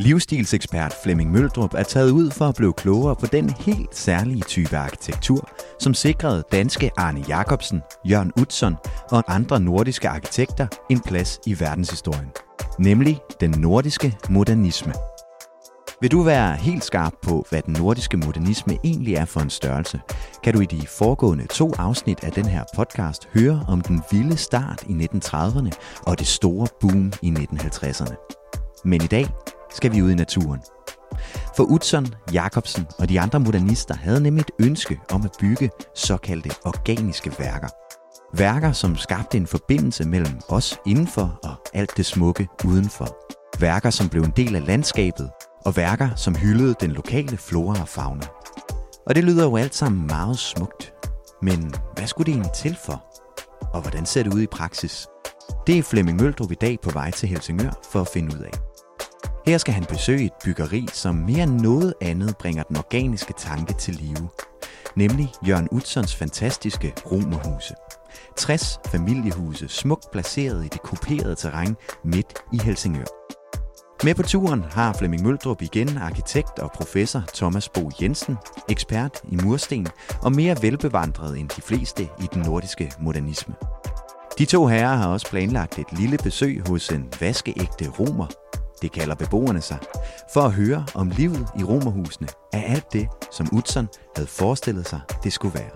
Livsstilsekspert Flemming Møldrup er taget ud for at blive klogere på den helt særlige type arkitektur, som sikrede danske Arne Jacobsen, Jørn Utzon og andre nordiske arkitekter en plads i verdenshistorien. Nemlig den nordiske modernisme. Vil du være helt skarp på, hvad den nordiske modernisme egentlig er for en størrelse, kan du i de foregående 2 afsnit af den her podcast høre om den vilde start i 1930'erne og det store boom i 1950'erne. Men i dag skal vi ud i naturen. For Utzon, Jacobsen og de andre modernister havde nemlig et ønske om at bygge såkaldte organiske værker. Værker, som skabte en forbindelse mellem os indenfor og alt det smukke udenfor. Værker, som blev en del af landskabet, og værker, som hyldede den lokale flora og fauna. Og det lyder jo alt sammen meget smukt. Men hvad skulle det egentlig til for? Og hvordan ser det ud i praksis? Det er Flemming Møldrup i dag på vej til Helsingør for at finde ud af. Her skal han besøge et byggeri, som mere end noget andet bringer den organiske tanke til live. Nemlig Jørn Utzons fantastiske romerhuse. 60 familiehuse smukt placeret i det kuperede terræn midt i Helsingør. Med på turen har Flemming Møldrup igen arkitekt og professor Thomas Bo Jensen, ekspert i mursten og mere velbevandret end de fleste i den nordiske modernisme. De 2 herrer har også planlagt et lille besøg hos en vaskeægte romer, det kalder beboerne sig, for at høre om livet i romerhusene er alt det, som Utzon havde forestillet sig, det skulle være.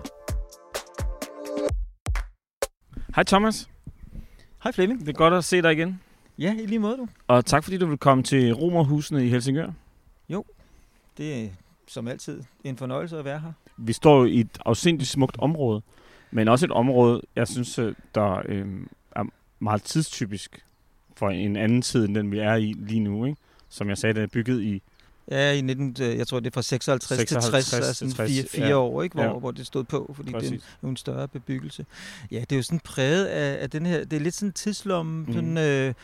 Hej Thomas. Hej Flemming. Det er godt at se dig igen. Ja, i lige måde du. Og tak fordi du vil komme til romerhusene i Helsingør. Jo, det er som altid en fornøjelse at være her. Vi står jo i et afsindigt smukt område, men også et område, jeg synes, der er meget tidstypisk for en anden tid, end den vi er i lige nu. Ikke? Som jeg sagde, det er bygget i... Ja, i 19, jeg tror det er fra 56 til 60, altså 4 år, ikke? Hvor det stod på, fordi præcis. det er jo en større bebyggelse. Ja, det er jo sådan præget af den her, det er lidt sådan en tidslomme, sådan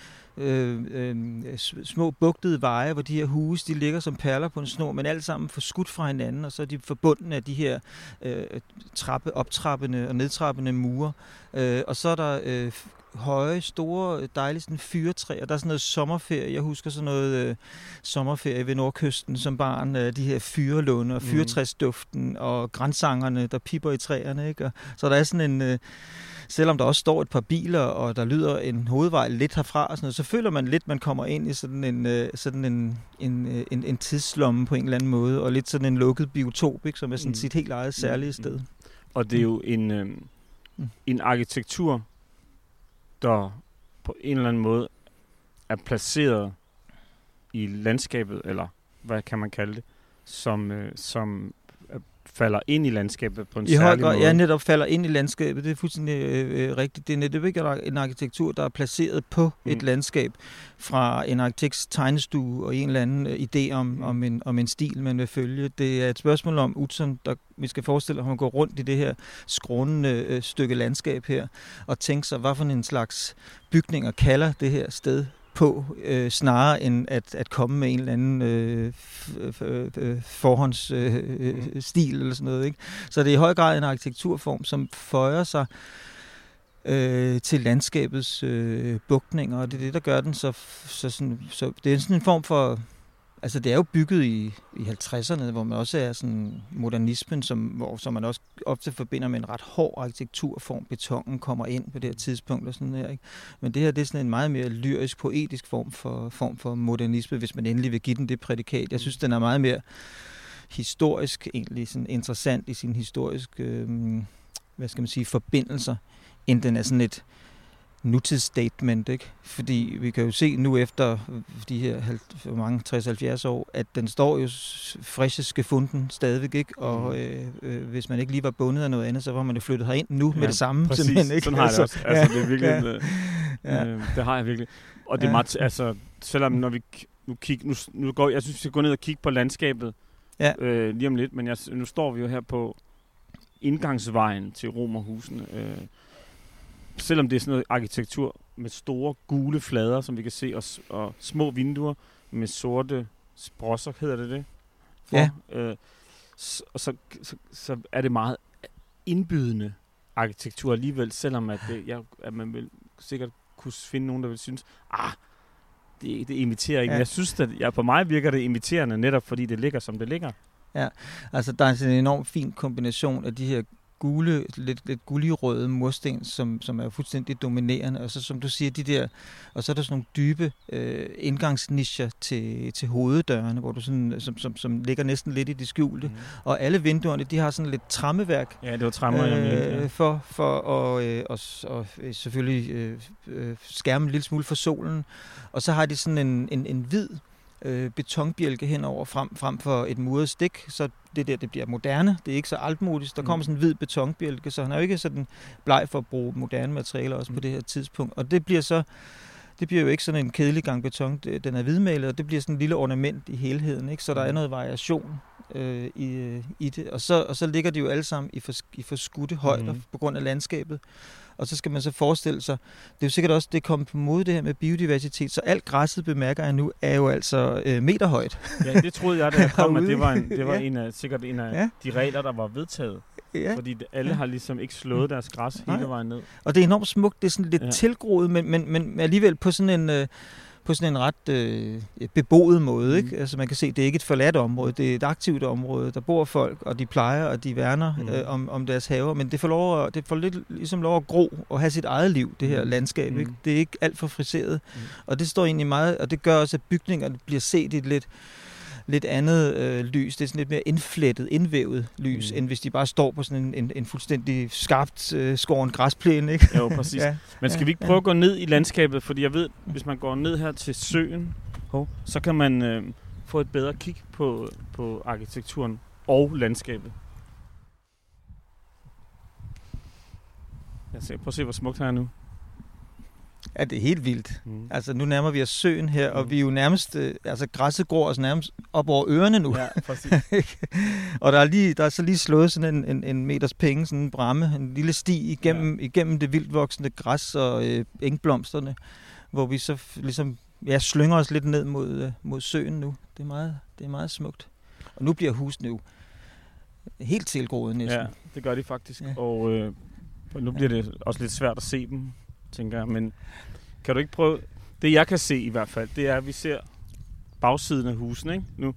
små bugtede veje, hvor de her huse, de ligger som perler på en snor, men alt sammen forskudt fra hinanden, og så er de forbundet af de her optrappende og nedtrappende mure. Og så er der høje, store, dejlige sådan fyrretræer. Der er sådan noget sommerferie. Jeg husker sådan noget sommerferie ved Nordkysten som barn. De her fyrelunde og fyrretræsduften og grænsangerne, der pipper i træerne. Ikke? Og så der er sådan en... selvom der også står et par biler, og der lyder en hovedvej lidt herfra, og sådan noget, så føler man lidt, man kommer ind i sådan en tidslomme på en eller anden måde, og lidt sådan en lukket biotop, ikke? Som er sådan sit helt eget særlige sted. Og det er jo en arkitektur, der på en eller anden måde er placeret i landskabet, eller hvad kan man kalde det, som falder ind i landskabet på en særlig måde. Ja, netop falder ind i landskabet. Det er fuldstændig rigtigt. Det er netop ikke en arkitektur, der er placeret på et landskab fra en arkitekts tegnestue og en eller anden idé om en stil, man vil følge. Det er et spørgsmål om Utzon, der vi skal forestille, at man går rundt i det her skrånende stykke landskab her, og tænke sig, hvad for en slags bygninger kalder det her sted på, snarere end at komme med en eller anden forhåndsstil eller sådan noget. Ikke? Så det er i høj grad en arkitekturform, som føjer sig til landskabets bugtninger, og det er det, der gør den så det er sådan en form for... Altså det er jo bygget i 50'erne, hvor man også er sådan modernismen, som man også ofte forbinder med en ret hård arkitekturform. Betonen kommer ind på det her tidspunkt og sådan her. Ikke? Men det her, det er sådan en meget mere lyrisk, poetisk form for modernisme, hvis man endelig vil give den det prædikat. Jeg synes, den er meget mere historisk, egentlig sådan interessant i sin historiske, forbindelser, end den er sådan et nutidsstatement, ikke? Fordi vi kan jo se nu efter de her 60-70 år, at den står jo frisk gefunden stadigvæk, ikke? Og hvis man ikke lige var bundet af noget andet, så var man jo flyttet herind nu med det samme. Præcis. Simpelthen, ikke? Sådan har jeg det også. Altså, det er virkelig... det har jeg virkelig. Og det er meget... Altså, selvom når vi nu går... Jeg synes, vi skal gå ned og kigge på landskabet lige om lidt, men nu står vi jo her på indgangsvejen til romerhusene. Selvom det er sådan noget arkitektur med store gule flader, som vi kan se, og små vinduer med sorte sprosser, hedder det? Ja. Og så er det meget indbydende arkitektur alligevel, selvom at man vil sikkert kunne finde nogen, der vil synes, det imiterer ikke. Ja. Jeg synes, at på mig virker det imiterende, netop fordi det ligger, som det ligger. Ja, altså der er en enormt fin kombination af de her gule, lidt gulligrøde mursten, som er fuldstændig dominerende, og så som du siger, de der, og så er der sådan nogle dybe indgangsnicher til hoveddørene, hvor du sådan, som ligger næsten lidt i det skjulte, og alle vinduerne, de har sådan lidt trammeværk. Ja, det var trammer, jeg mente. For at selvfølgelig skærme en lille smule for solen, og så har de sådan en hvid betonbjælke henover frem for et muret stik, så det bliver moderne. Det er ikke så altmodisk. Der kommer sådan en hvid betonbjælke, så han er jo ikke sådan bleg for at bruge moderne materialer også på det her tidspunkt. Og det bliver jo ikke sådan en kedelig gang beton. Den er hvidmalet, og det bliver sådan en lille ornament i helheden, ikke? Så der er noget variation i det. Og så ligger de jo alle sammen i forskudte højder på grund af landskabet. Og så skal man så forestille sig, det er jo sikkert også, det kommet på mode det her med biodiversitet, så alt græsset, bemærker jeg nu, er jo altså meterhøjt. Ja, det troede jeg, da jeg kom, at det var sikkert en af de regler, der var vedtaget. Ja. Fordi alle har ligesom ikke slået deres græs hele vejen ned. Og det er enormt smukt, det er sådan lidt tilgroet, men alligevel på sådan en ret beboet måde, ikke? Altså man kan se, det er ikke et forladt område, det er et aktivt område, der bor folk, og de plejer, og de værner om deres haver, men det får lidt ligesom lov at gro og have sit eget liv, det her landskab, ikke? Det er ikke alt for friseret, og det står egentlig meget, og det gør også, at bygningerne bliver set i et lidt andet lys. Det er sådan lidt mere indflettet, indvævet lys, end hvis de bare står på sådan en fuldstændig skarpt skåren græsplæne, ikke? Jo, præcis. Men skal vi ikke prøve at gå ned i landskabet? Fordi jeg ved, hvis man går ned her til søen, så kan man få et bedre kig på arkitekturen og landskabet. Prøv at se, hvor smukt her er nu. Ja, det er helt vildt. Altså, nu nærmer vi os søen her, og vi er jo nærmest, græsset går os nærmest op over ørerne nu. Ja, præcis. Og der er så lige slået sådan en meters penge, sådan en bramme, en lille sti igennem det vildt voksende græs og engblomsterne, hvor vi så ligesom slynger os lidt ned mod søen nu. Det er meget smukt. Og nu bliver husene jo helt tilgroede næsten. Ja, det gør de faktisk. Ja. Og nu bliver det også lidt svært at se dem, tænker jeg, men kan du ikke prøve... Det jeg kan se i hvert fald, det er, at vi ser bagsiden af husene, ikke? Nu.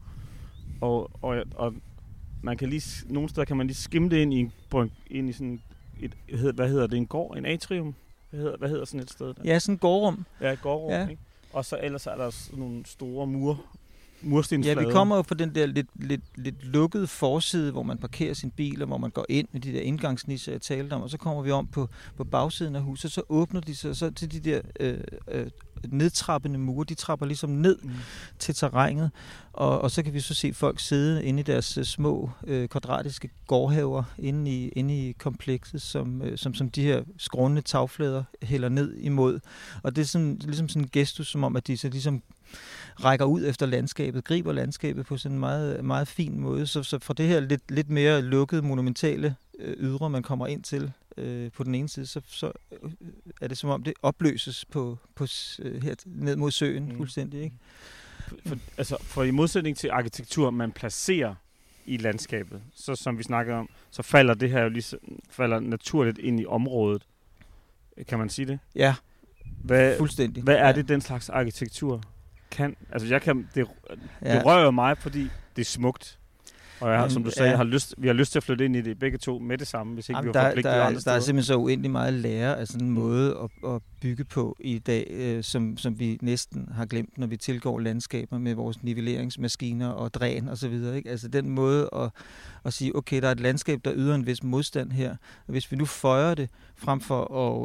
Og man kan lige... Nogle steder kan man lige skimme det ind i sådan hvad hedder det? En gård? En atrium? Hvad hedder sådan et sted der? Ja, sådan et gårdrum. Ja, et gårdrum, ja. Ikke? Og så ellers er der nogle store murstensflader. Ja, vi kommer jo på den der lidt lukkede forside, hvor man parkerer sin bil, og hvor man går ind med de der indgangsnisser, jeg talte om, og så kommer vi om på bagsiden af huset, så åbner de sig så til de der nedtrappende mure, de trapper ligesom ned til terrænet, og så kan vi så se folk sidde inde i deres små kvadratiske gårdhaver inde i komplekset, som de her skrånende tagflader hælder ned imod. Og det er sådan, ligesom sådan en gestus, som om, at de så ligesom rækker ud efter landskabet, griber landskabet på sådan en meget, meget fin måde. Så fra det her lidt mere lukkede, monumentale ydre, man kommer ind til på den ene side, så er det som om, det opløses på her ned mod søen fuldstændig, ikke? For i modsætning til arkitektur, man placerer i landskabet, så som vi snakker om, så falder det her jo falder naturligt ind i området. Kan man sige det? Ja, fuldstændig. Hvad er det, den slags arkitektur kan? Altså det rører mig, fordi det er smukt. Og som du sagde, vi har lyst til at flytte ind i det begge to med det samme, hvis ikke vi var forpligtet andre steder. Der er simpelthen så uendelig meget at lære af sådan en måde at bygge på i dag, som vi næsten har glemt, når vi tilgår landskaber med vores nivelleringsmaskiner og dræn og så videre, ikke? Altså den måde at sige, okay, der er et landskab, der yder en vis modstand her, og hvis vi nu føjer det, frem for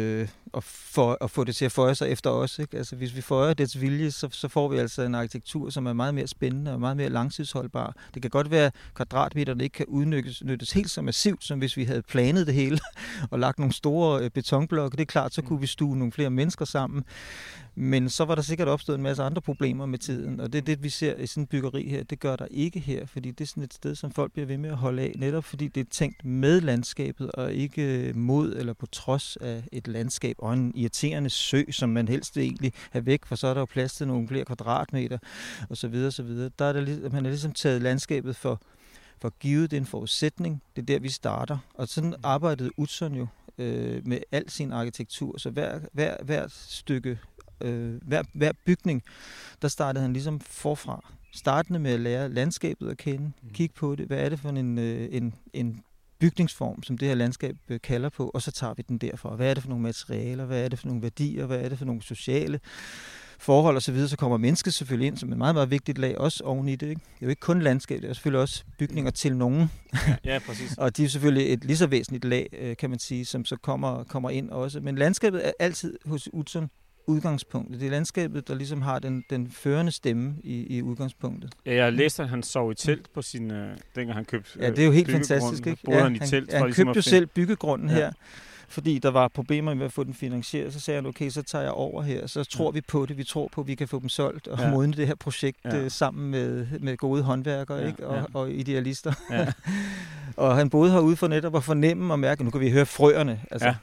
at få det til at føje sig efter os, ikke? Altså hvis vi føjer dets vilje, så får vi altså en arkitektur, som er meget mere spændende og meget mere langtidsholdbar. Det kan godt være, at kvadratmeterne ikke kan udnyttes helt så massivt, som hvis vi havde planet det hele og lagt nogle store betonblokke. Det er klart, så kunne vi stue nogle flere mennesker sammen. Men så var der sikkert opstået en masse andre problemer med tiden, og det er det, vi ser i sådan en byggeri her. Det gør der ikke her, fordi det er sådan et sted, som folk bliver ved med at holde af, netop fordi det er tænkt med landskabet, og ikke mod eller på trods af et landskab og en irriterende sø, som man helst egentlig have væk, for så er der jo plads til nogle flere kvadratmeter, og så videre, så videre. Der er man har ligesom taget landskabet for givet, det er en forudsætning. Det er der, vi starter. Og sådan arbejdede Utzon jo med al sin arkitektur, så hver stykke hver bygning, der startede han ligesom forfra. Startende med at lære landskabet at kende, kigge på det. Hvad er det for en bygningsform, som det her landskab kalder på, og så tager vi den derfra. Hvad er det for nogle materialer, hvad er det for nogle værdier, hvad er det for nogle sociale forhold osv., så kommer mennesket selvfølgelig ind som et meget, meget vigtigt lag, også oven i det. Ikke? Det er jo ikke kun landskab, det er selvfølgelig også bygninger til nogen. Ja, præcis. Og de er selvfølgelig et lige så væsentligt lag, kan man sige, som så kommer ind også. Men landskabet er altid hos Utzon udgangspunktet. Det er landskabet, der ligesom har den førende stemme i udgangspunktet. Ja, jeg læste, at han sov i telt på sin, dengang han købte ja, det er jo helt fantastisk, ikke? Ja, han i telt, han købte jo selv byggegrunden her, fordi der var problemer med at få den finansieret. Så sagde han, okay, så tager jeg over her, så tror vi på det. Vi tror på, at vi kan få dem solgt og modne det her projekt sammen med gode håndværkere ikke? Og idealister. Ja. Og han boede herude for netop at fornemme og mærke, nu kan vi høre frøerne. Altså,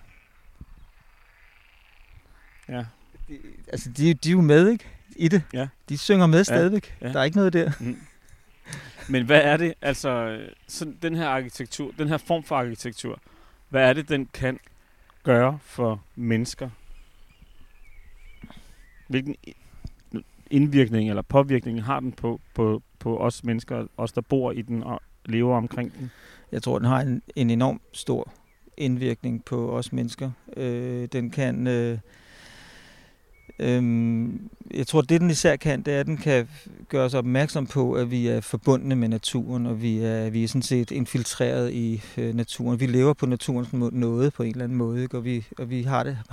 ja. Altså, de er jo med, ikke? I det. Ja. De synger med stadigvæk. Ja. Der er ikke noget der. Men hvad er det, altså, sådan den her arkitektur, den her form for arkitektur, hvad er det, den kan gøre for mennesker? Hvilken indvirkning eller påvirkning har den på os mennesker, os der bor i den og lever omkring den? Jeg tror, den har en enorm stor indvirkning på os mennesker. Den kan... jeg tror, det den især kan, det er, at den kan gøre os opmærksom på, at vi er forbundne med naturen, og vi er sådan set infiltreret i naturen. Vi lever på naturens nåde på en eller anden måde, ikke? Og vi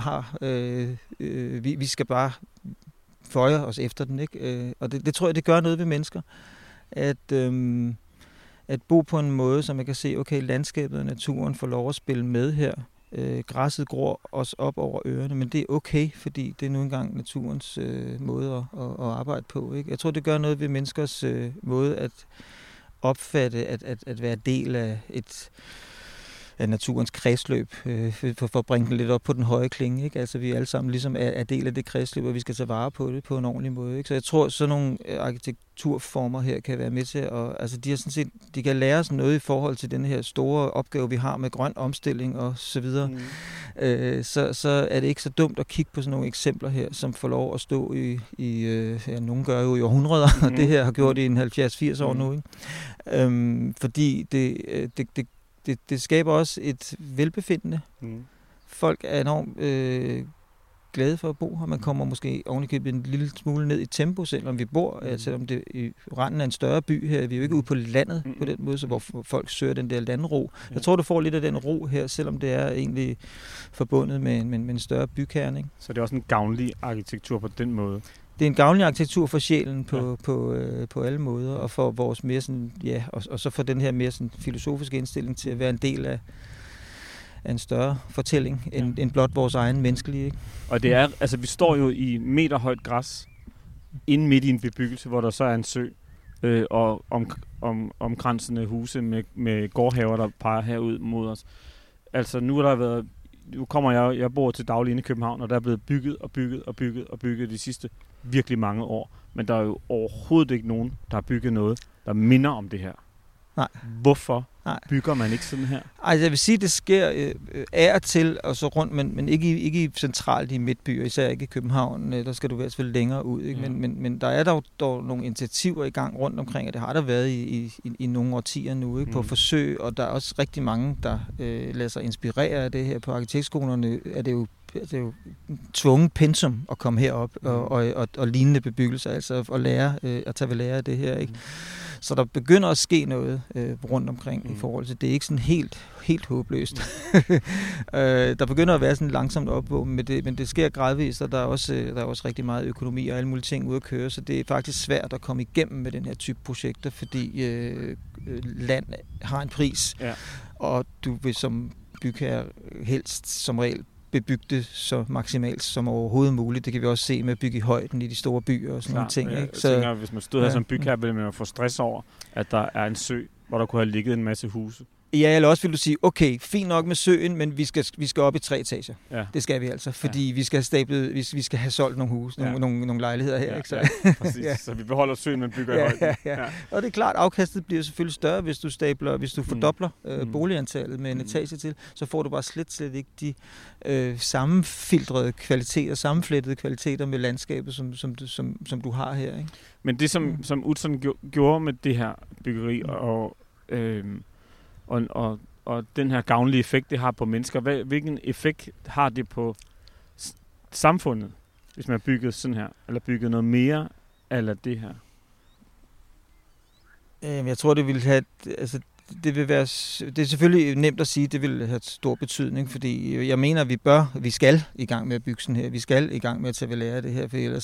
vi skal bare føje os efter den, ikke? Og det tror jeg, det gør noget ved mennesker, at bo på en måde, så man kan se, okay, landskabet og naturen får lov at spille med her. Græsset gror os op over ørerne, men det er okay, fordi det er nu engang naturens måde at arbejde på. Ikke? Jeg tror, det gør noget ved menneskers måde at opfatte, at være del af af naturens kredsløb, for at bringe den lidt op på den høje klinge. Ikke? Altså, vi alle sammen ligesom er del af det kredsløb, og vi skal tage vare på det på en ordentlig måde. Ikke? Så jeg tror, sådan nogle arkitekturformer her kan være med til at... Altså, de kan lære os noget i forhold til den her store opgave, vi har med grøn omstilling og så videre. Så er det ikke så dumt at kigge på sådan nogle eksempler her, som får lov at stå nogen gør jo i århundreder, og det her har gjort i en 70-80 år nu. Ikke? Fordi det skaber også et velbefindende. Folk er enormt glade for at bo her. Man kommer måske ovenikøbet en lille smule ned i tempo, selvom vi bor, selvom det i randen af en større by her. Vi er jo ikke ude på landet på den måde, så hvor folk søger den der landro. Jeg tror, du får lidt af den ro her, selvom det er egentlig forbundet med en større bykerne. Ikke? Så det er også en gavnlig arkitektur på den måde? Det er en gavnlig arkitektur for sjælen på alle måder, og for vores mere sådan, og så for den her mere sådan filosofiske indstilling til at være en del af en større fortælling end blot vores egen menneskelige. Ikke? Og det er, altså vi står jo i meterhøjt græs inde midt i en bebyggelse, hvor der så er en sø og omkransende huse med gårdhaver, der peger herud mod os. Altså nu kommer jeg bor til daglig inde i København, og der er blevet bygget de sidste virkelig mange år. Men der er jo overhovedet ikke nogen, der har bygget noget, der minder om det her. Nej. Hvorfor bygger man ikke sådan her? Altså jeg vil sige, det sker af til og så rundt, men ikke centralt i midtbyer, især ikke i København. Der skal du være selvfølgelig længere ud. Ikke? Men der er dog nogle initiativer i gang rundt omkring, og det har der været i nogle årtier nu, ikke? På forsøg, og der er også rigtig mange, der lader sig inspirere af det her. På arkitektskolerne er det jo tvunget pensum at komme herop og lignende bebyggelser, altså at tage ved lære af det her, ikke? Så der begynder at ske noget rundt omkring i forhold til, det er ikke sådan helt håbløst. Der begynder at være sådan langsomt opvågen, men det sker gradvist, og der er også rigtig meget økonomi og alle mulige ting ude at køre, så det er faktisk svært at komme igennem med den her type projekter, fordi land har en pris, og du vil som bygherre helst som regel bebygge det så maksimalt som overhovedet muligt. Det kan vi også se med at bygge i højden i de store byer og sådan nogle ting. Ikke? Jeg tænker, hvis man stod her som bygherre, ville man få stress over, at der er en sø, hvor der kunne have ligget en masse huse. Ja, eller også vil du sige, okay, fint nok med søen, men vi skal op i 3 etager. Ja. Det skal vi altså, fordi vi skal have solgt nogle huse, nogle lejligheder her. Ikke? Så. Præcis. Så vi beholder søen, men bygger i højden. Ja. Og det er klart, afkastet bliver selvfølgelig større, hvis du fordobler boligantallet med en etage til, så får du bare slet ikke de sammenfiltrede kvaliteter, sammenflettede kvaliteter med landskabet, som du har her. Ikke? Men det, som Utzon gjorde med det her byggeri, og den her gavnlige effekt, det har på mennesker, hvilken effekt har det på samfundet, hvis man har bygget sådan her, eller bygget noget mere, eller det her? Jeg tror, det vil have... Altså, det er selvfølgelig nemt at sige, at det vil have stor betydning, fordi jeg mener, vi skal i gang med at bygge sådan her. Vi skal i gang med at tage ved lære af det her, for ellers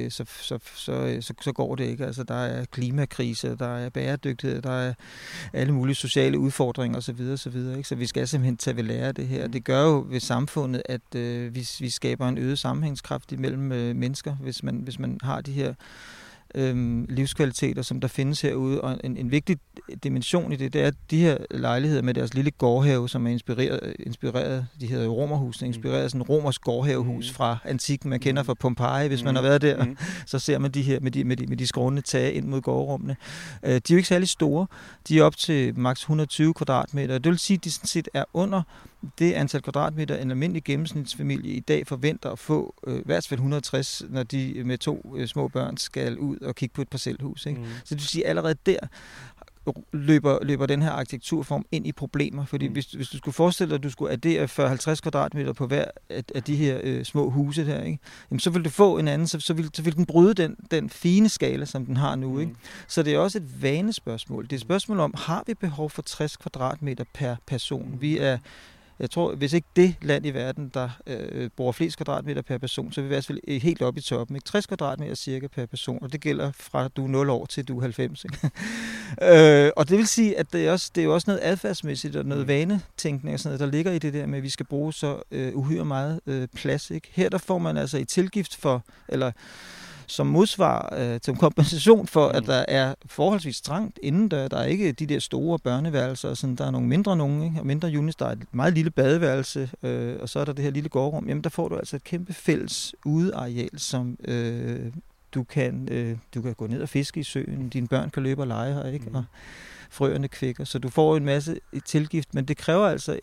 så går det ikke. Altså, der er klimakrise, der er bæredygtighed, der er alle mulige sociale udfordringer osv. Ikke? Så vi skal simpelthen tage ved lære af det her. Det gør jo ved samfundet, at vi skaber en øget sammenhængskraft imellem mennesker, hvis man har de her livskvaliteter, som der findes herude, og en vigtig dimension i det er, at de her lejligheder med deres lille gårdhave, som er inspireret, de hedder romerhusene, inspireret af sådan en romersk gårdhavehus fra antikken, man kender fra Pompeji, hvis man har været der, så ser man de her med de skrånende tage ind mod gårdrummene. De er jo ikke særlig store, de er op til maks 120 kvadratmeter, det vil sige, at de sådan set er under det antal kvadratmeter, en almindelig gennemsnitsfamilie i dag forventer at få i hvert fald 160, når de med 2 små børn skal ud og kigge på et parcelhus. Ikke? Så det vil sige, allerede der løber den her arkitekturform ind i problemer, fordi hvis du skulle forestille dig, at du skulle addere 40-50 kvadratmeter på hver af de her små huse her, ikke? Jamen, så vil du få en anden, så vil den bryde den fine skala, som den har nu. Ikke? Så det er også et vanespørgsmål. Det er et spørgsmål om, har vi behov for 60 kvadratmeter per person? Jeg tror, hvis ikke det land i verden, der bruger flest kvadratmeter per person, så vil vi i hvert fald helt op i toppen. Ikke? 60 kvadratmeter cirka per person, og det gælder fra du er 0 år til du er 90. Ikke? Og det vil sige, at det er jo også noget adfærdsmæssigt og noget vanetænkning og sådan noget, der ligger i det der med, at vi skal bruge så uhyre meget plads. Ikke? Her der får man altså i tilgift for, eller som modsvar til kompensation for, at der er forholdsvis trangt inden der er ikke de der store børneværelser, sådan, der er nogle mindre ikke? Og mindre units, der er et meget lille badeværelse, og så er der det her lille gårdrum. Jamen, der får du altså et kæmpe fælles udeareal, som du kan gå ned og fiske i søen, dine børn kan løbe og lege her, ikke? Og frøerne kvikker, så du får en masse tilgift, men det kræver altså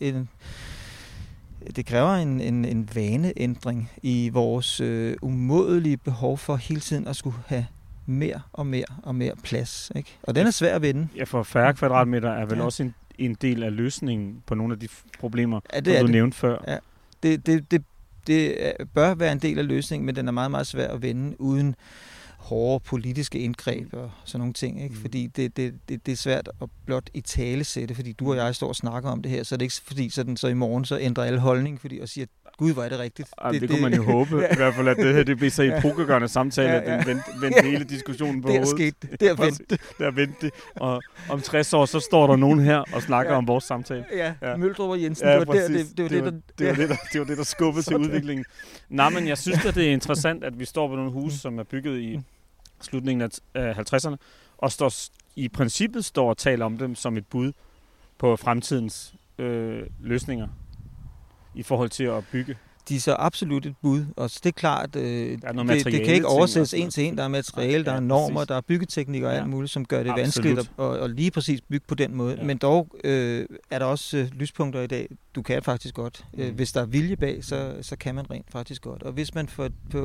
en vaneændring i vores umådelige behov for hele tiden at skulle have mere og mere plads. Ikke? Og den er svær at vinde. Ja, for færre kvadratmeter er vel også en del af løsningen på nogle af de problemer, du nævnte før. Ja. Det bør være en del af løsningen, men den er meget, meget svær at vinde uden hårde politiske indgreb og sådan nogle ting, ikke? Fordi det er svært at blot i tale sætte, fordi du og jeg står og snakker om det her, så er det ikke fordi så i morgen så ændrer alle holdning, fordi og siger, gud, hvor er det rigtigt. Det kunne man jo håbe, i hvert fald, at det her det bliver så i epokegørende samtale, at den vendte hele diskussionen på hovedet. Det er vendt det. Og om 60 år, så står der nogen her og snakker om vores samtale. Ja. Møldrup og Jensen, det var det, der skubbede til udviklingen. Nej, men jeg synes, at det er interessant, at vi står ved nogle huse, som er bygget i slutningen af 50'erne, og i princippet står og taler om dem som et bud på fremtidens løsninger i forhold til at bygge. De er så absolut et bud, og det er klart, det kan ikke oversættes en til en. Der er materiale, der er normer, der er byggeteknikker og alt muligt, som gør det vanskeligt at lige præcis bygge på den måde. Ja. Men dog er der også lyspunkter i dag. Du kan faktisk godt. Hvis der er vilje bag, så kan man rent faktisk godt. Og hvis man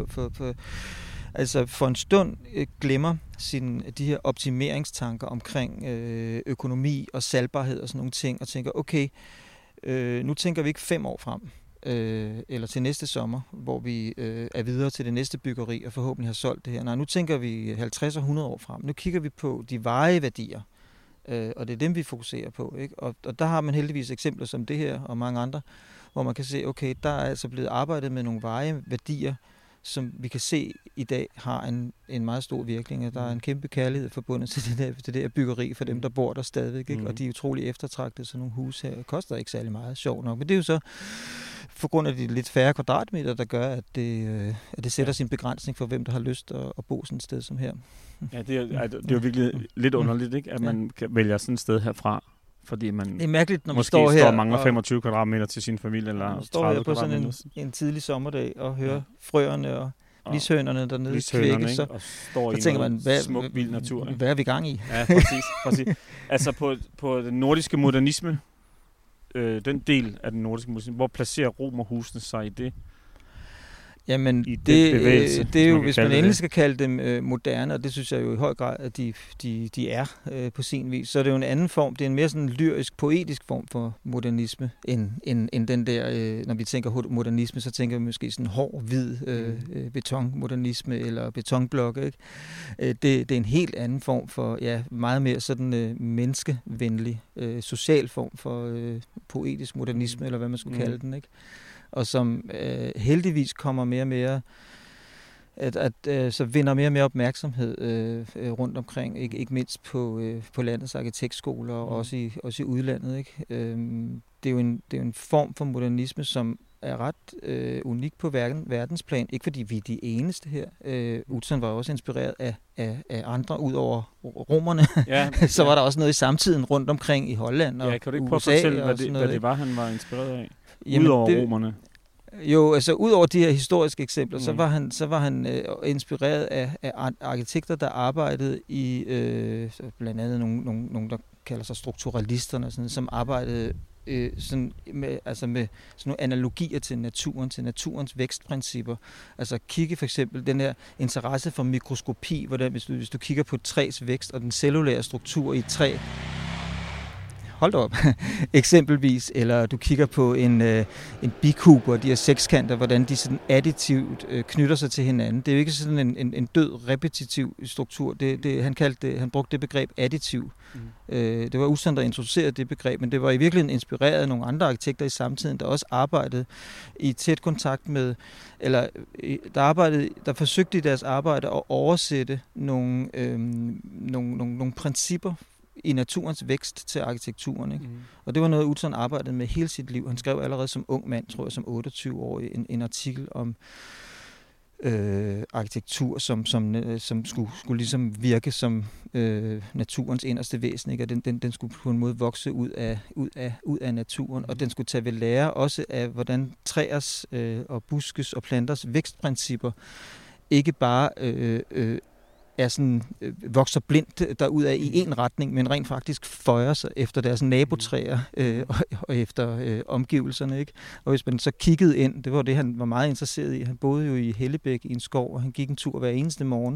for en stund glemmer de her optimeringstanker omkring økonomi og salgbarhed og sådan nogle ting, og tænker, okay, nu tænker vi ikke 5 år frem, eller til næste sommer, hvor vi er videre til det næste byggeri og forhåbentlig har solgt det her. Nej, nu tænker vi 50 og 100 år frem. Nu kigger vi på de varige værdier, og det er dem, vi fokuserer på. Ikke? Og der har man heldigvis eksempler som det her og mange andre, hvor man kan se, okay, der er altså blevet arbejdet med nogle varige værdier, som vi kan se i dag har en meget stor virkning. Der er en kæmpe kærlighed forbundet til det der byggeri for dem, der bor der stadigvæk. Ikke? Og de er utrolig eftertragtede, sådan nogle huse her. Det koster ikke særlig meget, sjovt nok. Men det er jo så på grund af de lidt færre kvadratmeter, der gør, at det sætter sin begrænsning for, hvem der har lyst at bo sådan et sted som her. Ja, det er jo virkelig lidt underligt, ikke? At man kan vælge sådan et sted herfra. fordi man det er mærkeligt, når man måske står her og mangler 25 kvadratmeter til sin familie, eller 30 står her på kvadratmeter. sådan en tidlig sommerdag og hører frøerne og lishønerne dernede kvække, så tænker man, smuk, vild natur. Hvad er vi gang i? Ja, præcis. Altså på den nordiske modernisme, den del af den nordiske modernisme, hvor placerer romerhusene sig i det? Jamen, det er jo, hvis man endelig skal kalde dem moderne, og det synes jeg jo i høj grad, at de er på sin vis, så er det jo en anden form. Det er en mere sådan lyrisk, poetisk form for modernisme, end den der, når vi tænker modernisme, så tænker vi måske sådan hård, hvid betonmodernisme eller betonblokke, ikke? Det er en helt anden form for, meget mere sådan menneskevenlig, social form for poetisk modernisme, eller hvad man skulle kalde den, ikke? Og som heldigvis kommer mere og mere, så vinder mere og mere opmærksomhed rundt omkring, ikke mindst på landets arkitektskoler og også i udlandet, ikke? Det er jo en form for modernisme, som er ret unik på verdensplan. Ikke fordi vi er de eneste her. Utzon var også inspireret af andre, ud over romerne. Så var der også noget i samtiden rundt omkring i Holland og USA. Kan du ikke prøve at fortælle, hvad det var, han var inspireret af? Udover romerne? Jo, altså udover de her historiske eksempler, så var han inspireret af arkitekter, der arbejdede i blandt andet nogle der kalder sig strukturalisterne, sådan, som arbejdede med sådan nogle analogier til naturens vækstprincipper. Altså kigge for eksempel den her interesse for mikroskopi, hvordan hvis du kigger på et træs vækst og den cellulære struktur i et træ, hold da op, eksempelvis, eller du kigger på en bikube og de her sekskanter, hvordan de sådan additivt knytter sig til hinanden. Det er jo ikke sådan en død, repetitiv struktur. Han brugte det begreb additiv. Det var Utzon, der introducerede det begreb, men det var i virkeligheden inspireret af nogle andre arkitekter i samtiden, der også arbejdede i tæt kontakt med, eller der forsøgte i deres arbejde at oversætte nogle principper i naturens vækst til arkitekturen, ikke? Og det var noget, Utzon arbejdede med hele sit liv. Han skrev allerede som ung mand, tror jeg, som 28-årig, en artikel om arkitektur, som skulle ligesom virke som naturens inderste væsen, ikke? Og den skulle på en måde vokse ud af naturen, og den skulle tage ved lære også af, hvordan træers og buskes og planters vækstprincipper ikke bare er sådan, vokser blindt derudad i en retning, men rent faktisk føjer sig efter deres nabotræer og efter omgivelserne, ikke? Og hvis man så kiggede ind, det var det, han var meget interesseret i. Han boede jo i Hellebæk i en skov, og han gik en tur hver eneste morgen,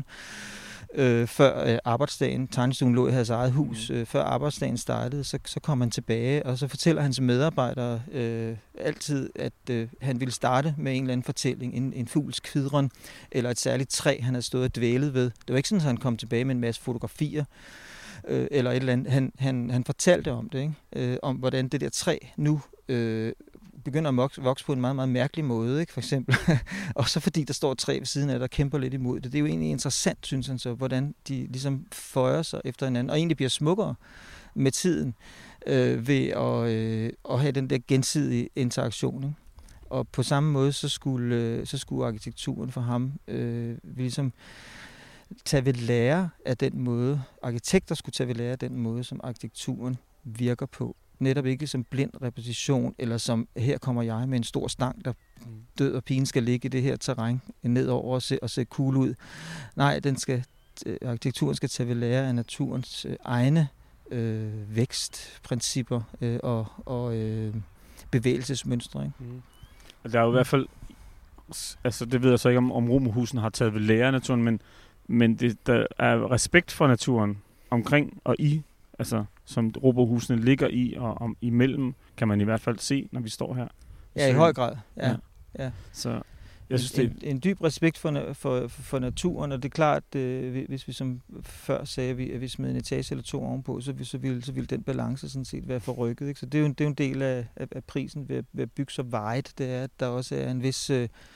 før arbejdsdagen. Tegnestuen lå i hans eget hus. Før arbejdsdagen startede, så kom han tilbage, og så fortæller hans medarbejdere altid, at han ville starte med en eller anden fortælling, en fugls kvidren, eller et særligt træ, han havde stået og dvælet ved. Det var ikke sådan, at han kom tilbage med en masse fotografier, eller et eller andet. Han fortalte om det, ikke? Om hvordan det der træ nu begynder at vokse på en meget, meget mærkelig måde, ikke? For eksempel. Og så fordi der står et træ ved siden af, der kæmper lidt imod det. Det er jo egentlig interessant, synes han så, hvordan de ligesom føjer sig efter hinanden, og egentlig bliver smukkere med tiden ved at have den der gensidige interaktion, ikke? Og på samme måde, så skulle arkitekturen for ham ligesom tage ved lære af den måde, arkitekter skulle tage ved lære af den måde, som arkitekturen virker på. Netop ikke som blind repetition, eller som, her kommer jeg med en stor stang, der død og pigen skal ligge i det her terræn nedover og se cool ud. Nej, arkitekturen skal tage ved lære af naturens egne vækstprincipper og bevægelsesmønstre, ikke? Der er jo i hvert fald, altså det ved jeg så ikke, om romerhusen har taget ved lære af naturen, men der er respekt for naturen omkring og i, altså som romerhusene ligger i og imellem, kan man i hvert fald se, når vi står her. Ja, i høj grad. Ja. Så jeg synes, det en dyb respekt for naturen, og det er klart, hvis vi som før sagde, at vi smed en etage eller to ovenpå, så ville den balance sådan set være forrykket, ikke? Så det er jo en del af prisen ved at bygge så vejet, det er, at der også er en vis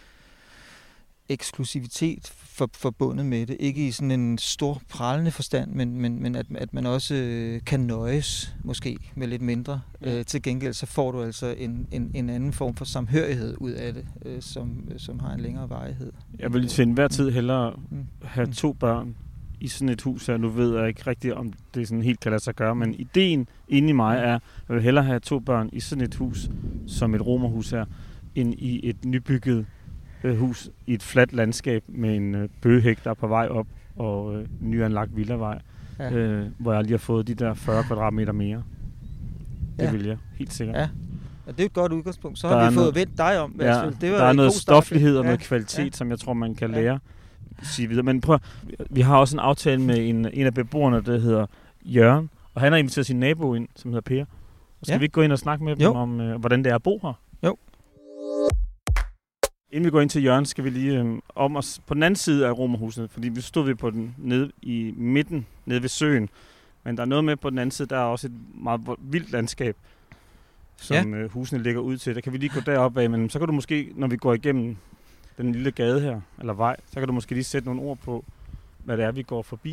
eksklusivitet forbundet med det. Ikke i sådan en stor prallende forstand, men at man også kan nøjes måske med lidt mindre. Til gengæld så får du altså en anden form for samhørighed ud af det, som har en længere varighed. Jeg vil til enhver tid hellere have 2 børn i sådan et hus her. Nu ved jeg ikke rigtigt, om det sådan helt kan lade sig gøre, men ideen inde i mig er, at jeg vil hellere have 2 børn i sådan et hus, som et romerhus her, end i et nybygget hus i et fladt landskab med en bøgehæk, der er på vej op, og nyanlagt villavej, hvor jeg lige har fået de der 40 kvadratmeter mere. Det vil jeg, helt sikkert. Ja. Og det er et godt udgangspunkt. Så har vi fået vendt dig om. Ja, det var der er noget stoflighed og noget kvalitet, som jeg tror, man kan lære at sige videre. Men prøv, vi har også en aftale med en af beboerne, der hedder Jørgen, og han har inviteret sin nabo ind, som hedder Per. Og skal vi ikke gå ind og snakke med dem om, hvordan det er at bo her? Jo. Inden vi går ind til Jørgen, skal vi lige om os på den anden side af romerhuset, fordi vi stod på den nede i midten, nede ved søen. Men der er noget med på den anden side, der er også et meget vildt landskab, som husene ligger ud til. Der kan vi lige gå derop af, men så kan du måske, når vi går igennem den lille gade her, eller vej, så kan du måske lige sætte nogle ord på, hvad det er, vi går forbi.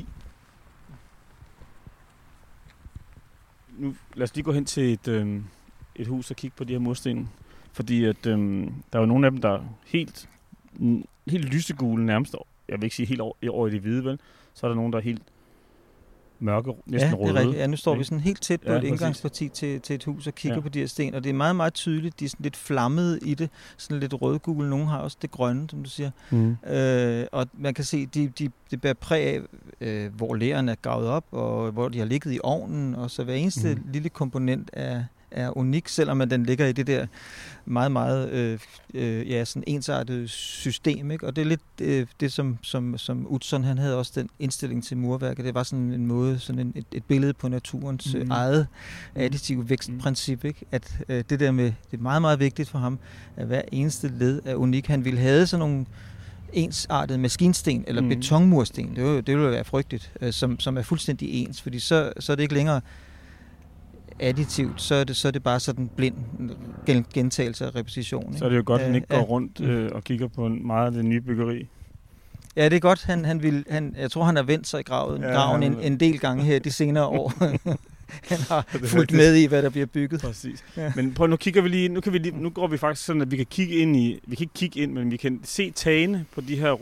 Nu, lad os lige gå hen til et hus og kigge på de her mursten. Fordi at, der er jo nogle af dem, der er helt lysegule nærmest. Jeg vil ikke sige helt over i det hvide, vel? Så er der nogle, der er helt mørke, næsten røde. Ja, det er rigtigt. Ja, nu står vi sådan helt tæt på et indgangsparti til et hus og kigger på de her sten, og det er meget, meget tydeligt. De er sådan lidt flammede i det, sådan lidt rødgule. Nogle har også det grønne, som du siger. Og man kan se, det bærer præg af, hvor lærerne er gravet op, og hvor de har ligget i ovnen, og så hver eneste lille komponent er unik, selvom den ligger i det der meget, meget sådan ensartede system, ikke? Og det er lidt det, som Utzon, han havde også den indstilling til murværket. Det var sådan en måde, sådan et billede på naturens eget additive vækstprincip, ikke? At det der med, det er meget, meget vigtigt for ham, at hver eneste led er unik. Han ville have sådan nogle ensartede maskinsten eller betonmursten. Det ville være frygteligt, som er fuldstændig ens, fordi så er det ikke længere additivt, så er det bare sådan blind gentagelse af repetition. Ikke? Så er det jo godt, at han ikke går rundt og kigger på meget af det nye byggeri. Ja, det er godt. Jeg tror, han har vendt sig i graven en del gange her de senere år. Han har fulgt med i, hvad der bliver bygget. Præcis. Ja. Men prøv, nu går vi faktisk sådan, at vi kan kigge ind i, vi kan ikke kigge ind, men vi kan se tagene på de her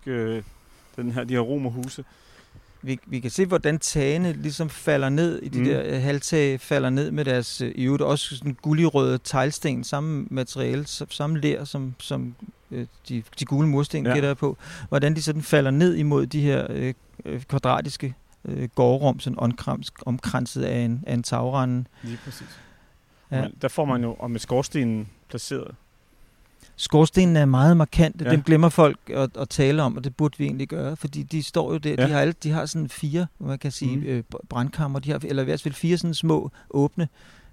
de her romerhuse. Vi kan se, hvordan tagene ligesom falder ned i de der halvtag, falder ned med deres i øvrigt også sådan gulligrøde teglsten, samme materiale, samme ler, som de gule mursten gætter jeg på. Hvordan de sådan falder ned imod de her kvadratiske gårdrum, sådan omkranset af en tagrende. Lige præcis. Ja. Men der får man jo, og med skorstenen placeret. Skorstenen er meget markante. Dem glemmer folk at tale om, og det burde vi egentlig gøre, fordi de står jo der. De har sådan 4, man kan sige, brandkammer. De har, eller i hvert fald 4 sådan små åbne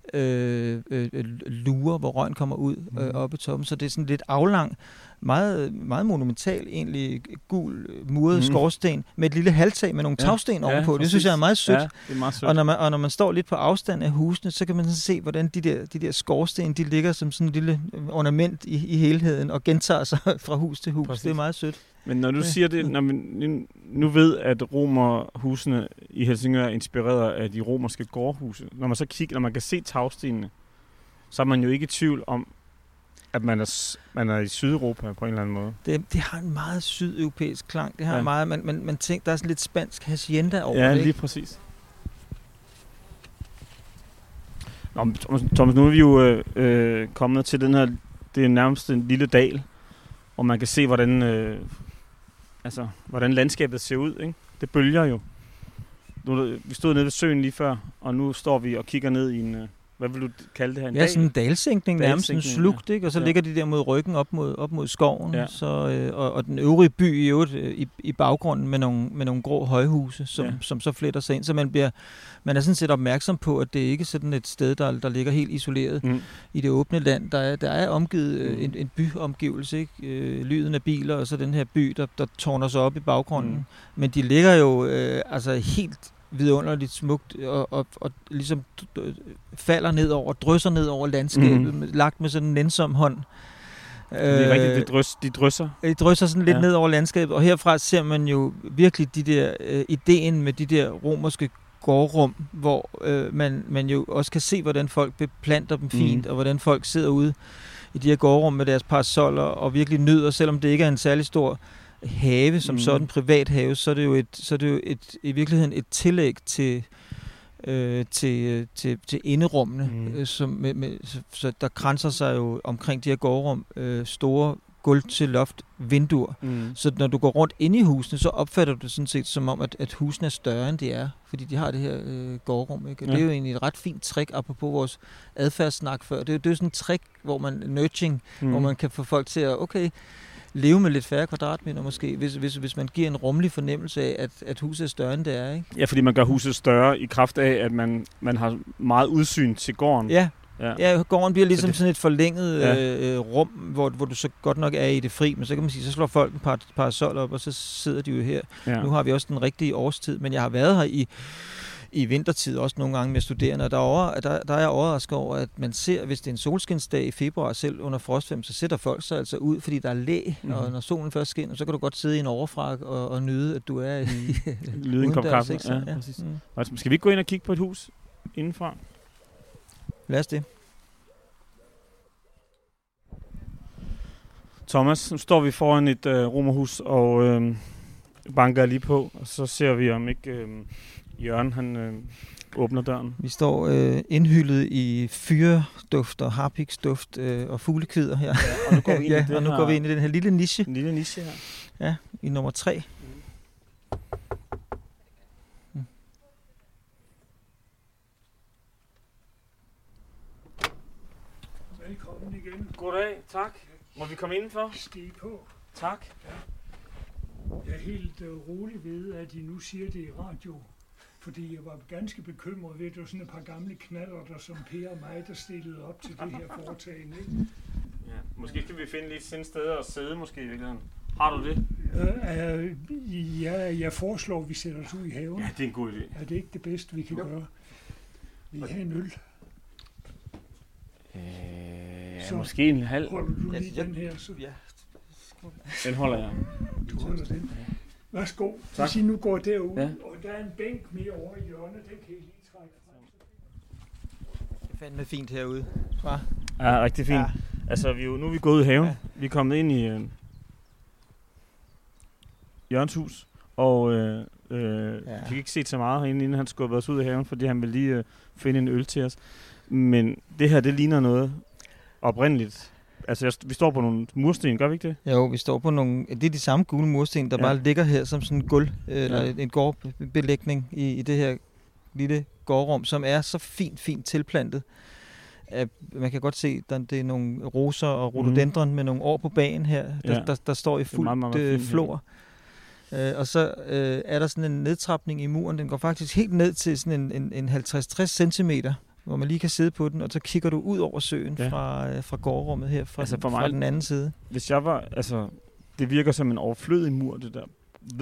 lurer, hvor røgen kommer ud oppe i toppen. Så det er sådan lidt aflang, meget, meget monumental, egentlig gul muret skorsten med et lille halvtag med nogle tagsten ovenpå. Det synes jeg er meget sødt. Ja, det er meget sødt. Og når man står lidt på afstand af husene, så kan man sådan se, hvordan de der skorsten, de ligger som sådan en lille ornament i helheden og gentager sig fra hus til hus. Præcis. Det er meget sødt. Men når du siger det, når man nu ved, at romerhusene i Helsingør er inspireret af de romerske gårdhuse, når man så kigger, når man kan se tagstenene, så er man jo ikke i tvivl om, at man er i Sydeuropa på en eller anden måde. Det har en meget sydeuropæisk klang. Det har meget, man tænker, der er sådan lidt spansk hacienda over det. Ja, lige præcis. Nå, Thomas, nu er vi jo kommet til den her, det er nærmest en lille dal, hvor man kan se, hvordan landskabet ser ud, ikke? Det bølger jo. Vi stod nede ved søen lige før, og nu står vi og kigger ned i en, hvad vil du kalde det her? Ja, sådan en dalsænkning, nærmest en slugt, ikke? Og så ligger de der mod ryggen op mod skoven, og den øvrige by i øvrigt i baggrunden med nogle grå højhuse, som så fletter sig ind, så man er sådan set opmærksom på, at det ikke er sådan et sted, der ligger helt isoleret i det åbne land. Der er omgivet en byomgivelse, ikke? Lyden af biler, og så den her by, der tårner sig op i baggrunden. Men de ligger jo helt vidunderligt smukt og ligesom falder ned over, drysser ned over landskabet, lagt med sådan en nænsom hånd. Det er rigtigt, de drysser. De drysser sådan lidt ned over landskabet, og herfra ser man jo virkelig de der ideen med de der romerske gårdrum, hvor man jo også kan se, hvordan folk beplanter dem fint, og hvordan folk sidder ude i de her gårdrum med deres parasoller og virkelig nyder, selvom det ikke er en særlig stor have som sådan, privat have, så er det jo i virkeligheden et tillæg til inderummene, så der kranser sig jo omkring de her gårdrum store gulv til loft vinduer. Så når du går rundt inde i husene, så opfatter du det sådan set som om, at husene er større, end de er, fordi de har det her gårdrum. Ikke? Og det er jo egentlig et ret fint trick, apropos vores adfærdssnak før. Det er jo sådan et trick, hvor man nurturing, hvor man kan få folk til at, leve med lidt færre kvadratmeter måske, hvis man giver en rummelig fornemmelse af, at huset er større, end det er. Ikke? Ja, fordi man gør huset større i kraft af, at man har meget udsyn til gården. Ja, gården bliver ligesom sådan et forlænget rum, hvor du så godt nok er i det fri, men så kan man sige, så slår folk en parasol op, og så sidder de jo her. Ja. Nu har vi også den rigtige årstid, men jeg har været her i vintertid også nogle gange med studerende, og der er jeg overrasket over, at man ser, hvis det er en solskinsdag i februar, selv under frostfem, så sætter folk sig altså ud, fordi der er læ, og når solen først skinner, så kan du godt sidde i en overfrak og nyde, at du er i lyde en kop kaffe. Ja, præcis. Skal vi ikke gå ind og kigge på et hus indenfra? Lad os det. Thomas, nu står vi foran et romerhus og banker lige på, og så ser vi, om ikke Jørgen han åbner døren. Vi står indhyllet i fyreduft og harpiksduft og fuglekvider her. Ja, og nu går vi ind i den her lille niche. En lille niche her. Ja, i nummer 3. Velkommen igen. Goddag, tak. Må vi komme indenfor? Stig på. Tak. Ja. Jeg er helt rolig ved, at I nu siger det i radio, fordi jeg var ganske bekymret ved, at det var sådan et par gamle knallerter, som Per og mig, der stillede op til det her foretagende. Ikke? Ja, måske skal vi finde lidt sådan sted at sidde, måske i virkeligheden. Har du det? Jeg foreslår, at vi sætter os ud i haven. Ja, det er en god idé. Er det ikke det bedste, vi kan gøre? Vi har en øl. Så måske en halv. Holder du lige den her? Så? Ja. Den holder jeg. Du holder den. Værsgo. Tak. Hvis I nu går derud, ja. Og der er en bænk mere over i hjørnet, den kan I lige trække frem. Det er fandme fint herude. Hva? Ja, rigtig fint. Ja. Altså, nu er vi gået ud i haven. Ja. Vi er kommet ind i Jørgens hus, og vi kan ikke se så meget herinde, inden han skulle os ud i haven, fordi han ville lige finde en øl til os. Men det her, det ligner noget oprindeligt. Altså, vi står på nogle mursten, gør vi ikke det? Jo, vi står på nogle... Det er de samme gule mursten, der bare ligger her som sådan en gulv, eller en gårdbelægning i det her lille gårdrum, som er så fint tilplantet. Man kan godt se, at det er nogle roser og rhododendron med nogle år på bagen her, der står i fuldt flor. Og så er der sådan en nedtrapning i muren. Den går faktisk helt ned til sådan en 50-60 centimeter, hvor man lige kan sidde på den, og så kigger du ud over søen fra gårdrummet her, fra den anden side. Hvis jeg var, det virker som en overflødig mur, det der.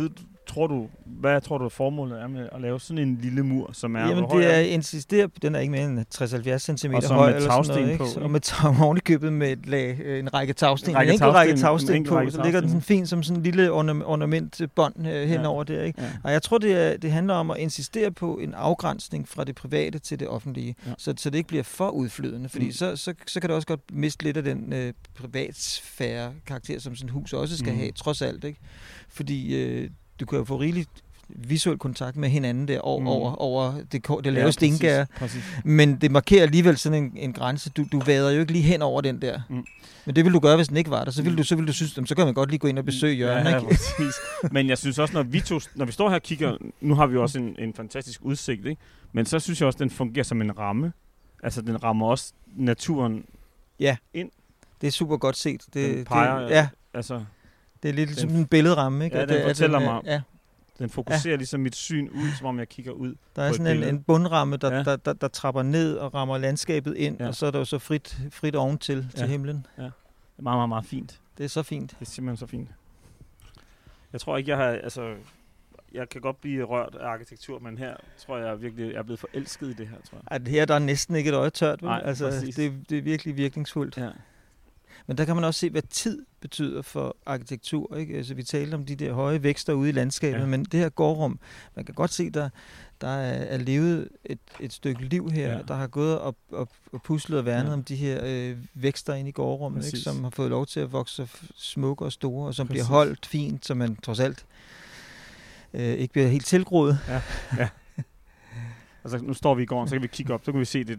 Hvad tror du formålet er med at lave sådan en lille mur, som er Jamen det er insisterer, den er ikke mere end 60-70 cm høj eller sådan noget, ikke? Og med ovenikøbet med en række tagsten, en enkelt række tagsten på, så ligger den sådan fint som sådan en lille ornamentbånd henover der, ikke? Ja. Og jeg tror det handler om at insistere på en afgrænsning fra det private til det offentlige, så det ikke bliver for udflydende, fordi så kan det også godt miste lidt af den privatsfære karakter, som sådan et hus også skal have, trods alt, ikke? Fordi du kan jo få rigeligt visuel kontakt med hinanden der over det lave stengær. Men det markerer alligevel sådan en grænse. Du vader jo ikke lige hen over den der. Men det vil du gøre, hvis den ikke var der. Så vil du synes, så kan man godt lige gå ind og besøge Jørgen. Ja, præcis. Men jeg synes også, når vi står her og kigger, nu har vi jo også en fantastisk udsigt, ikke? Men så synes jeg også, den fungerer som en ramme. Altså, den rammer også naturen ind. Det er super godt set. Den peger, altså... Det er lidt som en billedramme, ikke? Ja, den fortæller mig. Ja. Den fokuserer ligesom mit syn ud, som om jeg kigger ud. Der er sådan en bundramme, der trapper ned og rammer landskabet ind, og så er der jo så frit oventil til himlen. Ja. Det er meget, meget, meget fint. Det er så fint. Det er simpelthen så fint. Jeg tror ikke, jeg kan godt blive rørt af arkitektur, men her tror jeg virkelig, jeg er blevet forelsket i det her, tror jeg. Her der er næsten ikke et øje tørt, vel? Nej, altså, det er virkelig virkningsfuldt. Ja. Men der kan man også se, hvad tid betyder for arkitektur. Ikke? Altså, vi talte om de der høje vækster ude i landskabet, men det her gårdrum, man kan godt se, der er levet et stykke liv her, der har gået og puslet og værnet om de her vækster inde i gårdrummet, ikke? Som har fået lov til at vokse smukke og store, og som bliver holdt fint, så man trods alt ikke bliver helt tilgroet. Ja. Altså, nu står vi i gården, så kan vi kigge op, så kan vi se de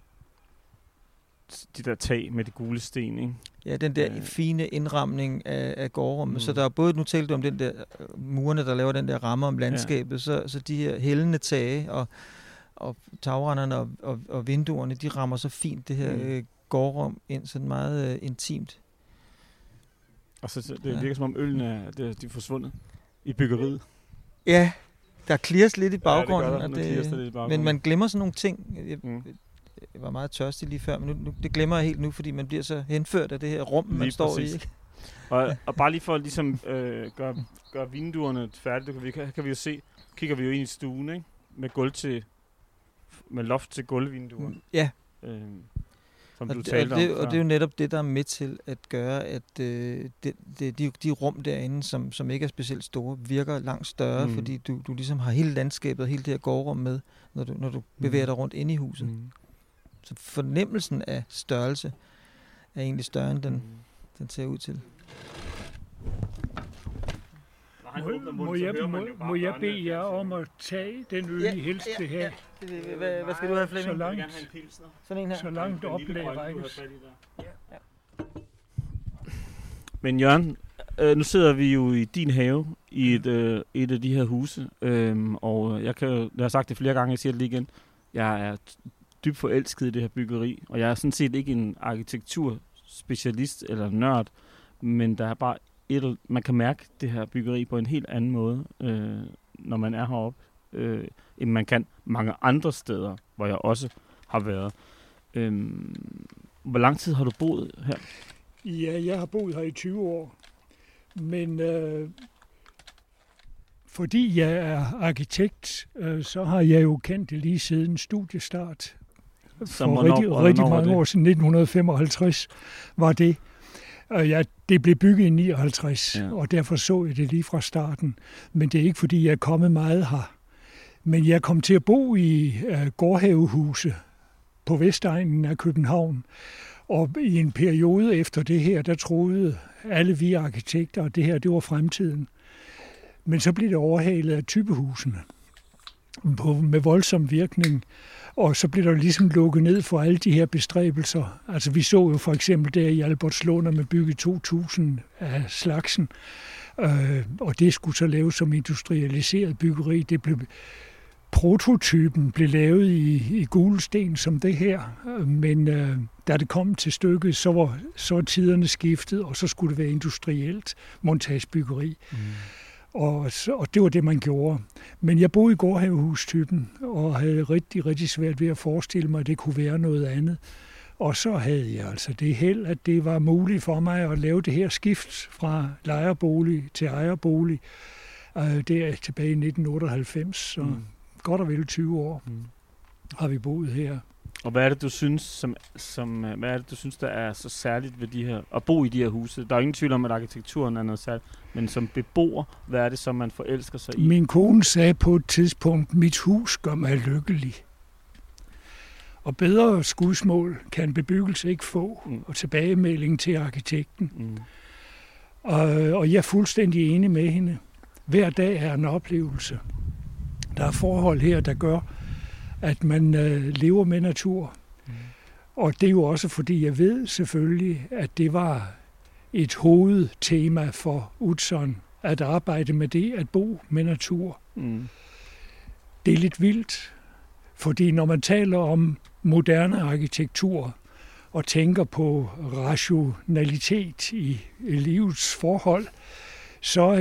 der tag med de gule sten, ikke? Ja, den der fine indramning af gårdrummet. Så der er både, nu talte du om den der murene, der laver den der ramme om landskabet, så de her hældende tage og tagrenderne og vinduerne, de rammer så fint det her gårdrum ind, sådan meget intimt. Og så det virker som om øllen de er forsvundet i byggeriet. Ja, der klirres lidt i baggrunden, men man glemmer sådan nogle ting. Jeg var meget tørstig lige før, men nu det glemmer jeg helt nu, fordi man bliver så henført af det her rum, man står i. Ikke? Og bare lige for at ligesom, gøre vinduerne færdige, kan vi jo se, kigger vi jo ind i stuen, ikke? Med loft til gulvvinduer. Ja. Som du talte om. Og det er jo netop det, der er med til at gøre, at de rum derinde, som ikke er specielt store, virker langt større, fordi du ligesom har hele landskabet og hele det her gårdrum med, når du bevæger dig rundt inde i huset. Så fornemmelsen af størrelse er egentlig større, end den ser ud til. Må jeg bede jer om at tage den øl, I helst vil have? Hvad skal du have, Flemming? Så langt oplæg rækkes. Men Jørgen, nu sidder vi jo i din have, i et af de her huse, og jeg har sagt det flere gange, jeg siger det lige igen, jeg er dybt forelsket i det her byggeri, og jeg er sådan set ikke en arkitekturspecialist eller nørd, men der er bare man kan mærke det her byggeri på en helt anden måde, når man er heroppe, end man kan mange andre steder, hvor jeg også har været. Hvor lang tid har du boet her? Ja, jeg har boet her i 20 år, men fordi jeg er arkitekt, så har jeg jo kendt det lige siden studiestart. For rigtig mange år siden, 1955 var det. Det blev bygget i 59, og derfor så jeg det lige fra starten. Men det er ikke, fordi jeg er kommet meget her. Men jeg kom til at bo i gårdhavehuse på Vestegnen af København. Og i en periode efter det her, der troede alle vi arkitekter, at det her det var fremtiden. Men så blev det overhalet af typehusene med voldsom virkning. Og så blev der ligesom lukket ned for alle de her bestræbelser. Altså vi så jo for eksempel der i Albertslund, at man byggede 2000 af slagsen. Og det skulle så laves som industrialiseret byggeri. Prototypen blev lavet i gule sten som det her. Men da det kom til stykket, så var tiderne skiftet, og så skulle det være industrielt montagebyggeri. Og det var det, man gjorde. Men jeg boede i gårdhavehustypen, og havde rigtig, rigtig svært ved at forestille mig, at det kunne være noget andet. Og så havde jeg altså det held, at det var muligt for mig at lave det her skift fra lejerbolig til ejerbolig. Det er tilbage i 1998, så godt og vel 20 år har vi boet her. Og hvad er det, du synes, hvad er det, du synes, der er så særligt ved de her, at bo i de her huse? Der er ingen tvivl om, at arkitekturen er noget særligt, men som beboer, hvad er det, som man forelsker sig i? Min kone sagde på et tidspunkt, mit hus gør mig lykkelig. Og bedre skudsmål kan bebyggelse ikke få, og tilbagemelding til arkitekten. Og jeg er fuldstændig enig med hende. Hver dag er en oplevelse. Der er forhold her, der gør, at man lever med natur. Og det er jo også, fordi jeg ved selvfølgelig, at det var et hovedtema for Utzon, at arbejde med det, at bo med natur. Det er lidt vildt, fordi når man taler om moderne arkitektur og tænker på rationalitet i livets forhold, så er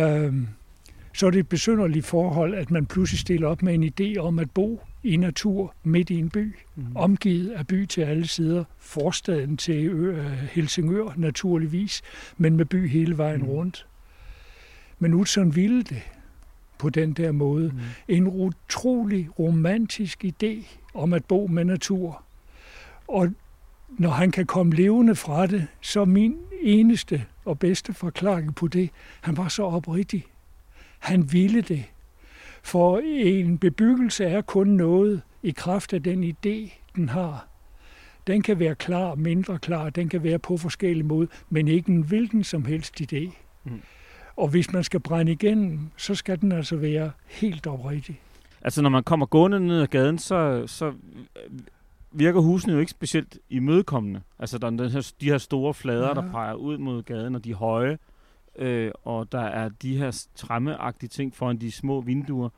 det et besynderligt forhold, at man pludselig stiller op med en idé om at bo i natur midt i en by, omgivet af by til alle sider, forstaden til Helsingør naturligvis, men med by hele vejen rundt. Men Utzon ville det på den der måde. En utrolig romantisk idé om at bo med natur. Og når han kan komme levende fra det, så min eneste og bedste forklaring på det, han var så oprigtig. Han ville det. For en bebyggelse er kun noget i kraft af den idé, den har. Den kan være klar, mindre klar, den kan være på forskellige måder, men ikke en hvilken som helst idé. Mm. Og hvis man skal brænde igennem, så skal den altså være helt oprigtig. Altså når man kommer gående ned ad gaden, så virker husene jo ikke specielt imødekommende. Altså der er de her store flader, der peger ud mod gaden, og de er høje, og der er de her træmmeagtige ting foran de små vinduer.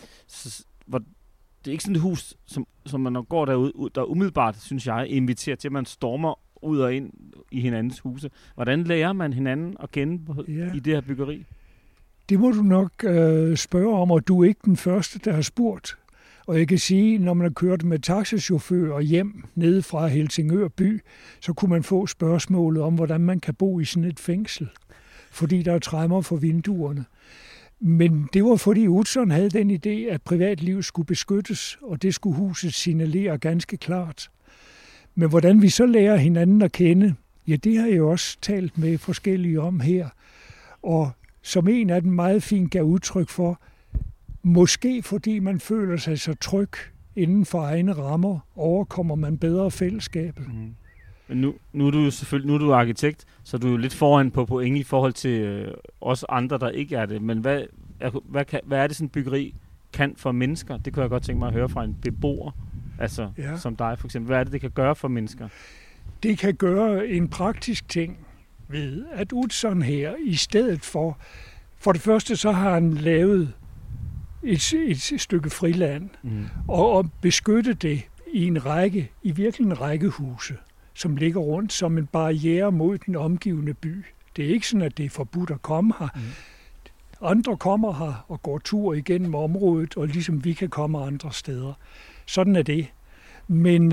Det er ikke sådan et hus, som man når går derud, der umiddelbart, synes jeg, inviterer til, at man stormer ud og ind i hinandens huse. Hvordan lærer man hinanden at kende i det her byggeri? Det må du nok spørge om, og du er ikke den første, der har spurgt. Og jeg kan sige, når man har kørt med taxachauffører hjem nede fra Helsingør by, så kunne man få spørgsmålet om, hvordan man kan bo i sådan et fængsel. Fordi der er tremmer for vinduerne. Men det var fordi Utzon havde den idé, at privatliv skulle beskyttes, og det skulle huset signalere ganske klart. Men hvordan vi så lærer hinanden at kende, ja, det har jeg jo også talt med forskellige om her. Og som en af dem meget fint gav udtryk for, måske fordi man føler sig så tryg inden for egne rammer, overkommer man bedre fællesskabet. Mm. Men nu er du jo selvfølgelig, nu er du arkitekt, så du er jo lidt foran på point i forhold til os andre, der ikke er det. Men hvad er det sådan byggeri kan for mennesker? Det kunne jeg godt tænke mig at høre fra en beboer, altså som dig for eksempel. Hvad er det kan gøre for mennesker? Det kan gøre en praktisk ting ved, at Utzon her, i stedet for det første, så har han lavet et stykke friland, og beskytte det i virkelig en række huse, som ligger rundt som en barriere mod den omgivende by. Det er ikke sådan, at det er forbudt at komme her. Andre kommer her og går tur igennem området, og ligesom vi kan komme andre steder. Sådan er det. Men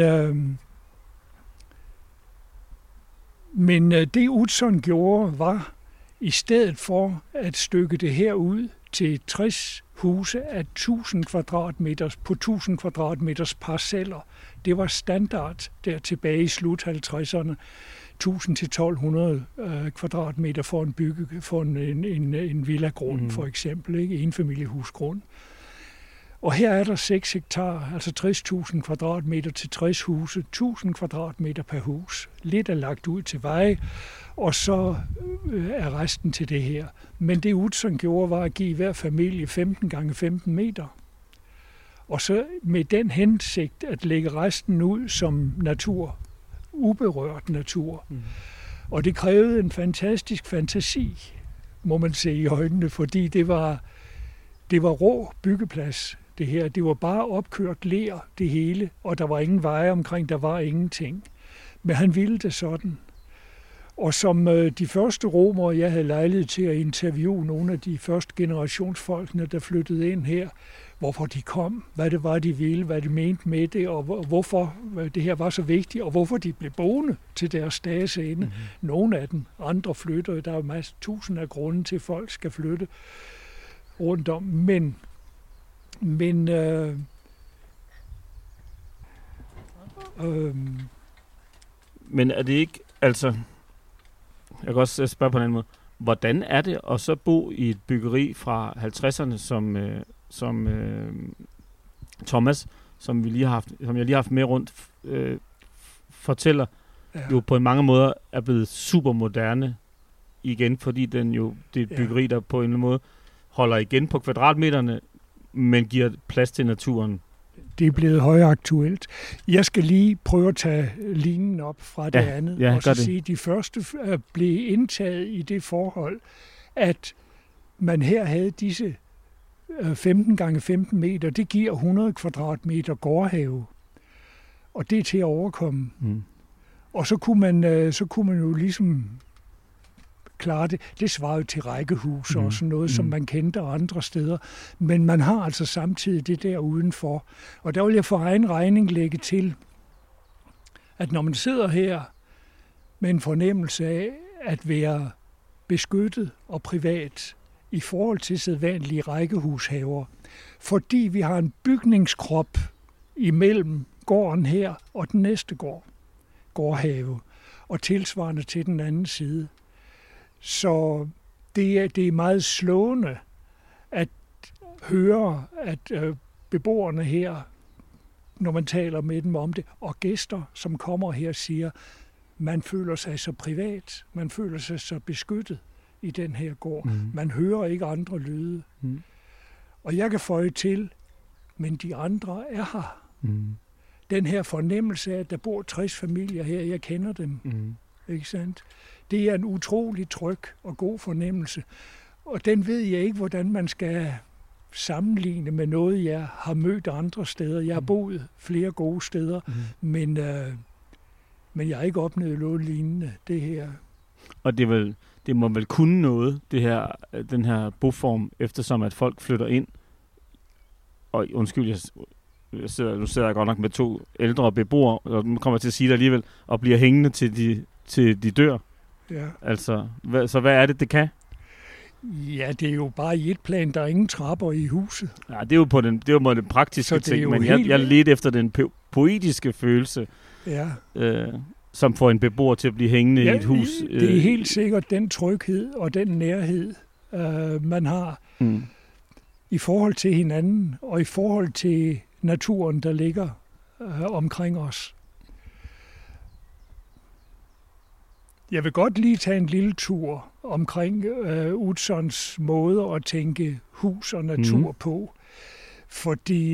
det Utzon gjorde, var i stedet for at stykke det her ud til 60 huse af 1000 kvadratmeter på 1000 kvadratmeters parceller. Det var standard der tilbage i slut 50'erne. 1000 til 1200 kvadratmeter for en villagrund, for eksempel, ikke? Enfamiliehusgrund. Og her er der 6 hektar, altså 60.000 kvadratmeter til 60 huse, 1000 kvadratmeter per hus. Lidt er lagt ud til veje, og så er resten til det her. Men det Utzon gjorde, var at give hver familie 15 gange 15 meter. Og så med den hensigt at lægge resten ud som natur, uberørt natur. Og det krævede en fantastisk fantasi, må man se i øjnene, fordi det var rå byggeplads, det her. Det var bare opkørt ler, det hele, og der var ingen veje omkring, der var ingenting. Men han ville det sådan. Og som de første romere, jeg havde lejlighed til at interviewe nogle af de første generationsfolkene, der flyttede ind her, hvorfor de kom, hvad det var, de ville, hvad de mente med det, og hvorfor det her var så vigtigt, og hvorfor de blev boende til deres dages ende. Nogle af dem, andre flytter. Der er jo tusinder af grunde til, at folk skal flytte rundt om. Men er det ikke, altså, jeg kan også spørge på en anden måde, hvordan er det at så bo i et byggeri fra 50'erne, som Thomas, som jeg lige har haft med rundt, fortæller, jo på mange måder er blevet super moderne igen, fordi det er et byggeri, der på en eller anden måde holder igen på kvadratmeterne, men giver plads til naturen. Det er blevet højaktuelt. Jeg skal lige prøve at tage linjen op fra det andet, og så sige, at de første blev indtaget i det forhold, at man her havde disse 15 gange 15 meter, det giver 100 kvadratmeter gårdhave, og det er til at overkomme. Og så kunne man jo ligesom klare det. Det svarer jo til rækkehus og sådan noget, som man kendte andre steder. Men man har altså samtidig det der udenfor. Og der vil jeg for egen regning lægge til, at når man sidder her med en fornemmelse af at være beskyttet og privat i forhold til sædvanlige rækkehushaver, fordi vi har en bygningskrop imellem gården her og den næste gård. gårdhave, og tilsvarende til den anden side. Så det er meget slående at høre, at beboerne her, når man taler med dem om det, og gæster, som kommer her, siger, man føler sig så privat, man føler sig så beskyttet i den her gård. Man hører ikke andre lyde. Og jeg kan føje til, men de andre er her. Den her fornemmelse af, at der bor 60 familier her, jeg kender dem. Ikke sandt? Det er en utrolig tryg og god fornemmelse. Og den ved jeg ikke, hvordan man skal sammenligne med noget, jeg har mødt andre steder. Jeg har boet flere gode steder, men jeg har ikke oplevet noget lignende, det her. Og det må vel kunne noget, den her boform, eftersom at folk flytter ind. Og undskyld, nu sidder jeg godt nok med 2 ældre beboere, og nu kommer jeg til at sige det alligevel, og bliver hængende til de dør. Ja. Altså, så hvad er det kan? Ja, det er jo bare i et plan, der er ingen trapper i huset. Ja, det er jo på den praktiske ting, men jeg ledte efter den poetiske følelse, som får en beboer til at blive hængende i et hus. Det er helt sikkert den tryghed og den nærhed, man har i forhold til hinanden og i forhold til naturen, der ligger omkring os. Jeg vil godt lige tage en lille tur omkring Utzons måde at tænke hus og natur på. Fordi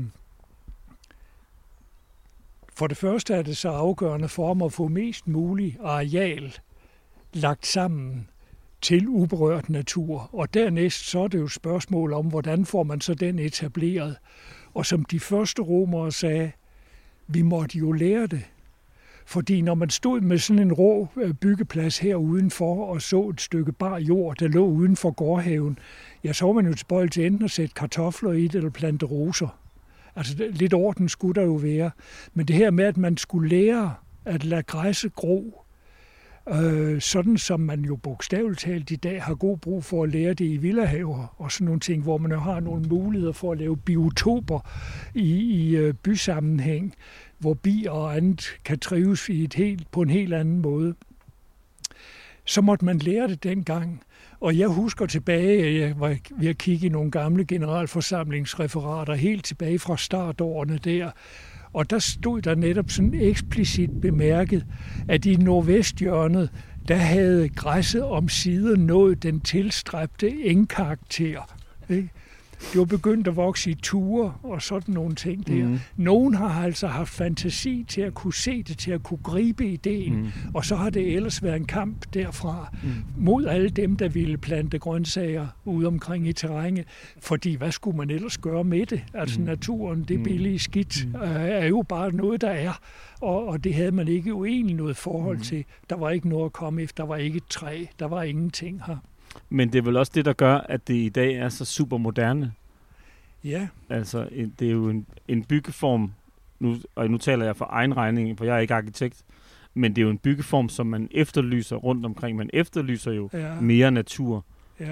for det første er det så afgørende for ham at få mest muligt areal lagt sammen til uberørt natur. Og dernæst så er det jo et spørgsmål om, hvordan får man så den etableret. Og som de første romere sagde, vi måtte jo lære det. Fordi når man stod med sådan en rå byggeplads her udenfor og så et stykke bar jord, der lå uden for gårdhaven, ja, så var man jo tilbøjelig til enten at sætte kartofler i det eller plante roser. Altså lidt orden skulle der jo være. Men det her med, at man skulle lære at lade græsset gro, sådan som man jo bogstaveligt talt i dag har god brug for at lære det i villahaver og sådan nogle ting, hvor man jo har nogle muligheder for at lave biotoper i bysammenhæng, hvor bier og andet kan trives på en helt anden måde. Så måtte man lære det dengang. Og jeg husker tilbage, jeg var ved at kigge i nogle gamle generalforsamlingsreferater, helt tilbage fra startårene der, og der stod der netop sådan eksplicit bemærket, at i nordvesthjørnet, der havde græsset omsider nået den tilstræbte engkarakter. Ikke? Det var begyndt at vokse i ture og sådan nogle ting der. Nogen har altså haft fantasi til at kunne se det, til at kunne gribe ideen, og så har det ellers været en kamp derfra mod alle dem, der ville plante grøntsager ude omkring i terrænet. Fordi hvad skulle man ellers gøre med det? Altså naturen, det billige skidt, er jo bare noget, der er, og det havde man ikke jo egentlig noget forhold til. Der var ikke noget at komme efter, der var ikke et træ, der var ingenting her. Men det er vel også det, der gør, at det i dag er så super moderne. Ja. Altså, det er jo en byggeform, nu taler jeg for egen regning, for jeg er ikke arkitekt, men det er jo en byggeform, som man efterlyser rundt omkring. Man efterlyser jo mere natur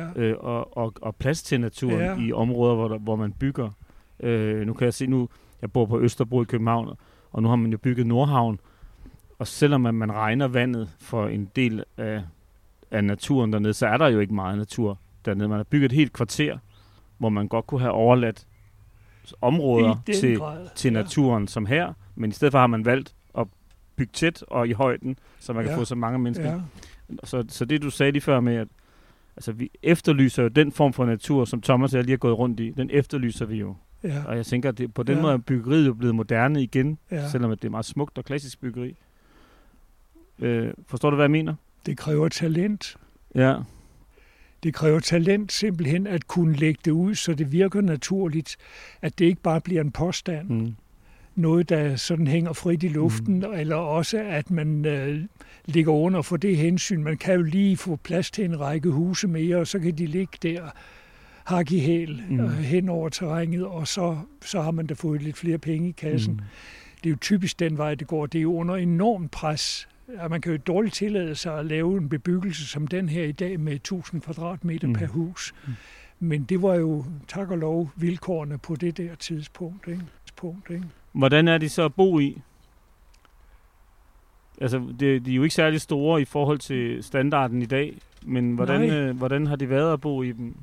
og plads til naturen i områder, hvor man bygger. Nu kan jeg se, jeg bor på Østerbro i København, og nu har man jo bygget Nordhavn, og selvom man regner vandet for en del af naturen dernede, så er der jo ikke meget natur dernede. Man har bygget et helt kvarter, hvor man godt kunne have overladt områder til naturen som her, men i stedet for har man valgt at bygge tæt og i højden, så man kan få så mange mennesker. Ja. Så det du sagde lige før med, at altså, vi efterlyser jo den form for natur, som Thomas og jeg lige har gået rundt i, den efterlyser vi jo. Ja. Og jeg tænker, at på den måde er byggeriet jo blevet moderne igen, selvom det er meget smukt og klassisk byggeri. Forstår du, hvad jeg mener? Det kræver talent. Ja. Det kræver talent simpelthen at kunne lægge det ud, så det virker naturligt, at det ikke bare bliver en påstand. Noget, der sådan hænger frit i luften, eller også at man ligger under for det hensyn. Man kan jo lige få plads til en række huse mere, og så kan de ligge der hak i hæl hen over terrænet, og så har man da fået lidt flere penge i kassen. Det er jo typisk den vej, det går. Det er jo under enormt pres. Ja, man kan jo dårligt tillade sig at lave en bebyggelse som den her i dag med 1000 kvadratmeter per hus. Men det var jo, tak og lov, vilkårene på det der tidspunkt. Ikke? Hvordan er de så at bo i? Altså, de er jo ikke særlig store i forhold til standarden i dag, men hvordan har det været at bo i dem?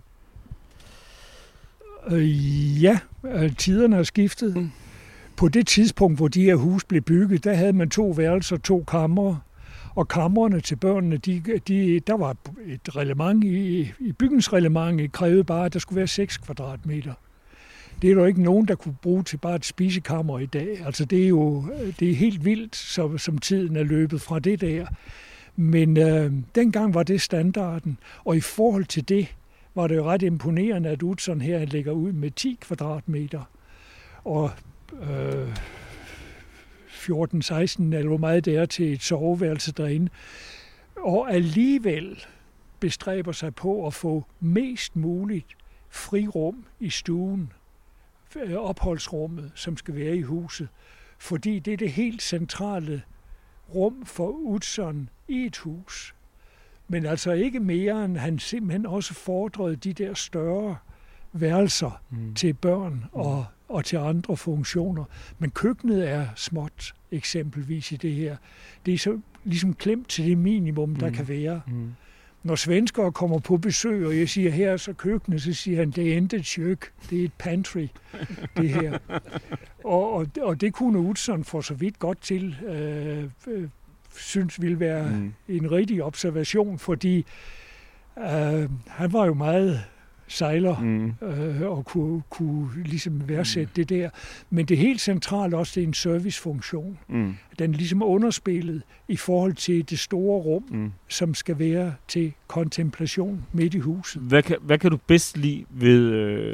Tiderne har skiftet. På det tidspunkt, hvor de her huse blev bygget, der havde man 2 værelser, 2 kamre. Og kamrene til børnene, der var et reglement i bygningsreglementet, krævede bare, at der skulle være 6 kvadratmeter. Det er der ikke nogen, der kunne bruge til bare et spisekammer i dag. Altså det er helt vildt, som tiden er løbet fra det der. Men dengang var det standarden, og i forhold til det var det jo ret imponerende, at Utzon her ligger ud med 10 kvadratmeter. Og 14-16 eller hvor meget det er til et soveværelse derinde. Og alligevel bestræber sig på at få mest muligt frirum i stuen, opholdsrummet, som skal være i huset. Fordi det er det helt centrale rum for Utzon i et hus. Men altså ikke mere, end han simpelthen også fordrede de der større værelser til børn og til andre funktioner. Men køkkenet er småt, eksempelvis i det her. Det er så ligesom klemt til det minimum, der kan være. Når svenskere kommer på besøg, og jeg siger, her er så køkkenet, så siger han, det er ikke et kök, det er et pantry, det her. Og det kunne Utzon for så vidt godt til, synes ville være en rigtig observation, fordi han var jo meget sejler og kunne ligesom værdsætte det der. Men det helt centrale også, det er en servicefunktion. Den er ligesom underspillet i forhold til det store rum, som skal være til kontemplation midt i huset. Hvad kan du bedst lide ved,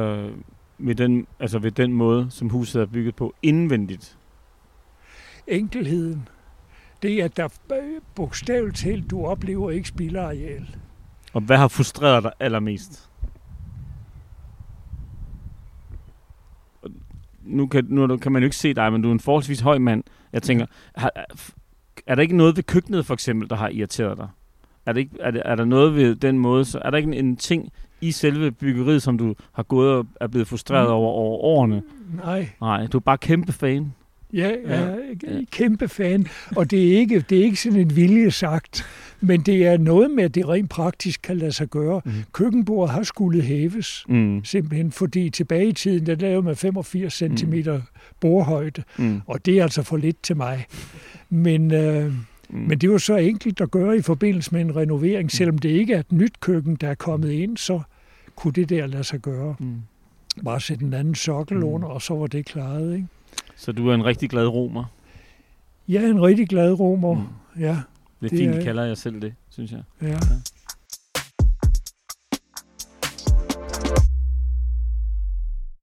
ved den måde, som huset er bygget på indvendigt? Enkelheden. Det er, at der bogstaveligt talt, du oplever ikke spildeareal. Og hvad har frustreret dig allermest? Nu kan man jo ikke se dig, men du er en forholdsvis høj mand. Jeg tænker, er der ikke noget ved køkkenet for eksempel, der har irriteret dig? Er der noget ved den måde, så er der ikke en ting i selve byggeriet, som du har gået og er blevet frustreret over årene? Nej, du er bare kæmpe fan. Ja, jeg er kæmpe fan, og det er ikke sådan en viljesagt, men det er noget med, at det rent praktisk kan lade sig gøre. Køkkenbordet har skulle hæves, simpelthen, fordi tilbage i tiden, der lavede man 85 cm bordhøjde, og det er altså for lidt til mig. Men det var så enkelt at gøre i forbindelse med en renovering, selvom det ikke er et nyt køkken, der er kommet ind, så kunne det der lade sig gøre. Bare sætte en anden sokkel under, og så var det klaret, ikke? Så du er en rigtig glad romer? Ja, en rigtig glad romer, ja. Det er fint, I kalder jer selv det, synes jeg. Ja.